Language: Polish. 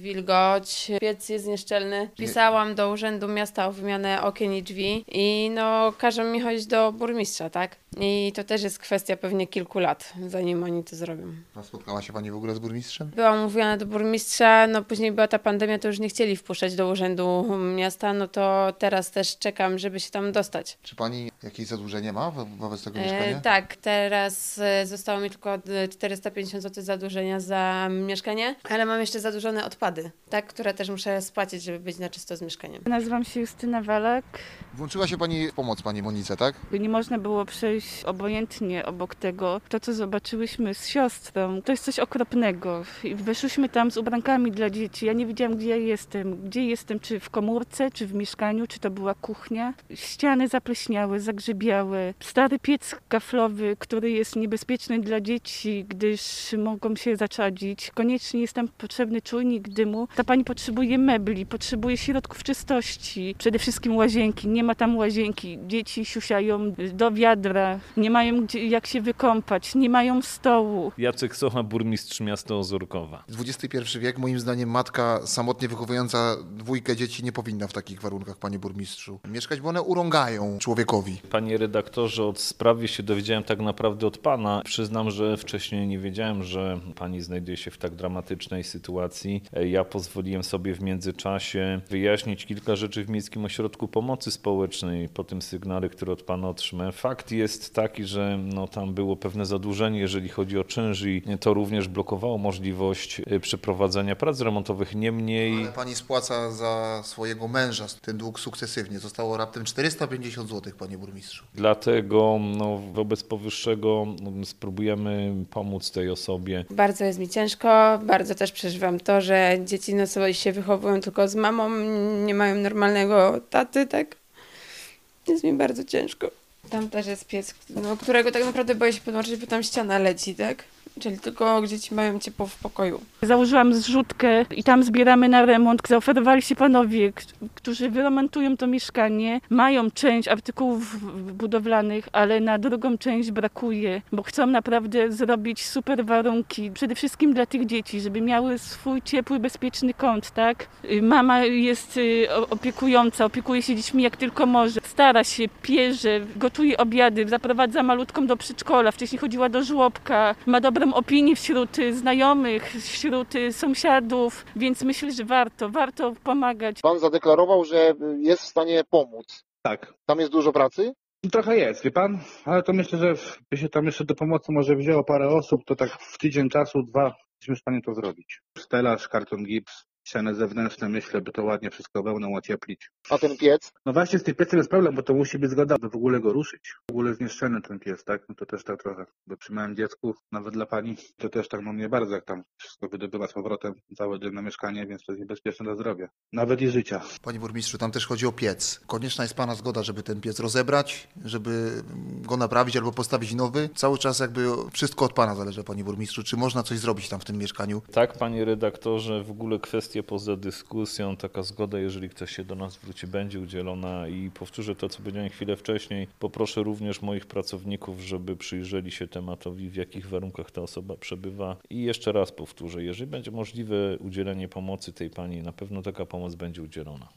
wilgoć, piec jest nieszczelny. Pisałam do Urzędu Miasta o wymianę okien i drzwi i każą mi chodzić do burmistrza, tak? I to też jest kwestia pewnie kilku lat, zanim oni to zrobią. A spotkała się pani w ogóle z burmistrzem? Byłam umówiona do burmistrza, później była ta pandemia, to już nie chcieli wpuszczać do Urzędu Miasta, to teraz też czekam, żeby się tam dostać. Czy pani jakieś zadłużenie ma wobec tego mieszkania? Tak, teraz zostało mi tylko 450 zł zadłużenia za mieszkanie, ale mam jeszcze zadłużone odpady, tak, które też muszę spłacić, żeby być na czysto z mieszkaniem. Nazywam się Justyna Walek. Włączyła się pani w pomoc pani Monice, tak? Nie można było przejść obojętnie obok tego. To, co zobaczyłyśmy z siostrą, to jest coś okropnego. I weszłyśmy tam z ubrankami dla dzieci. Ja nie wiedziałam, gdzie ja jestem. Gdzie jestem, czy w komórce, czy w mieszkaniu, czy to była kuchnia. Ściany zapleśniałe, zagrzybiałe. Stary piec kaflowy, który jest niebezpieczny dla dzieci, gdyż mogą się zaczadzić. Koniecznie jest tam potrzebny czujnik dymu. Ta pani potrzebuje mebli, potrzebuje środków czystości. Przede wszystkim łazienki. Nie ma tam łazienki. Dzieci siusiają do wiadra. Nie mają jak się wykąpać. Nie mają stołu. Jacek Socha, burmistrz miasta Ozorkowa. XXI wiek, moim zdaniem matka samotnie wychowująca dwójkę dzieci nie powinna w takich warunkach, panie burmistrzu, mieszkać, bo one urągają człowiekowi. Panie redaktorze, o sprawie się dowiedziałem tak naprawdę od pana. Przyznam, że wcześniej nie wiedziałem, że pani znajduje się w tak dramatycznej sytuacji. Ja pozwoliłem sobie w międzyczasie wyjaśnić kilka rzeczy w Miejskim Ośrodku Pomocy Społecznej po tym sygnale, który od pana otrzymałem. Fakt jest taki, że tam było pewne zadłużenie, jeżeli chodzi o czynsz i to również blokowało możliwość przeprowadzenia prac remontowych. Niemniej... Ale pani spłaca za swojego męża ten dług sukcesywnie. Zostało raptem 450 zł, panie burmistrzu. Dlatego wobec powyższego spróbujemy pomóc tej osobie. Bardzo jest mi ciężko, bardzo też przeżywam to, że dzieci sobie się wychowują tylko z mamą, nie mają normalnego taty, tak? Jest mi bardzo ciężko. Tam też jest piec, którego tak naprawdę boję się podłączyć, bo tam ściana leci, tak? Czyli tylko dzieci mają ciepło w pokoju. Założyłam zrzutkę i tam zbieramy na remont. Zaoferowali się panowie, którzy wyremontują to mieszkanie. Mają część artykułów budowlanych, ale na drugą część brakuje, bo chcą naprawdę zrobić super warunki. Przede wszystkim dla tych dzieci, żeby miały swój ciepły, bezpieczny kąt, tak? Mama jest opiekująca, opiekuje się dziećmi jak tylko może. Stara się, pierze, gotuje obiady, zaprowadza malutką do przedszkola. Wcześniej chodziła do żłobka, ma dobrą opinię wśród znajomych, wśród sąsiadów, więc myślę, że warto pomagać. Pan zadeklarował, że jest w stanie pomóc. Tak. Tam jest dużo pracy? Trochę jest, wie pan, ale to myślę, że by się tam jeszcze do pomocy może wzięło parę osób, to tak w tydzień czasu, 2, jesteśmy w stanie to zrobić. Stelaż, karton gips, ściany zewnętrzne, myślę, by to ładnie wszystko wełną ocieplić. A ten piec? No właśnie z tym piecem jest problem, bo to musi być zgoda, by w ogóle go ruszyć. W ogóle zniszczony ten piec, tak? To też tak trochę, bo przy małym dziecku, nawet dla pani, to też tak nie bardzo, jak tam wszystko wydobywa z powrotem, całe dym na mieszkanie, więc to jest niebezpieczne dla zdrowia. Nawet i życia. Panie burmistrzu, tam też chodzi o piec. Konieczna jest pana zgoda, żeby ten piec rozebrać, żeby go naprawić albo postawić nowy. Cały czas jakby wszystko od pana zależy, panie burmistrzu. Czy można coś zrobić tam w tym mieszkaniu? Tak, panie redaktorze, w ogóle kwestie poza dyskusją, taka zgoda, jeżeli ktoś się do nas zwróci, będzie udzielona i powtórzę to, co powiedziałem chwilę wcześniej. Poproszę również moich pracowników, żeby przyjrzeli się tematowi, w jakich warunkach ta osoba przebywa. I jeszcze raz powtórzę, jeżeli będzie możliwe udzielenie pomocy tej pani, na pewno taka pomoc będzie udzielona.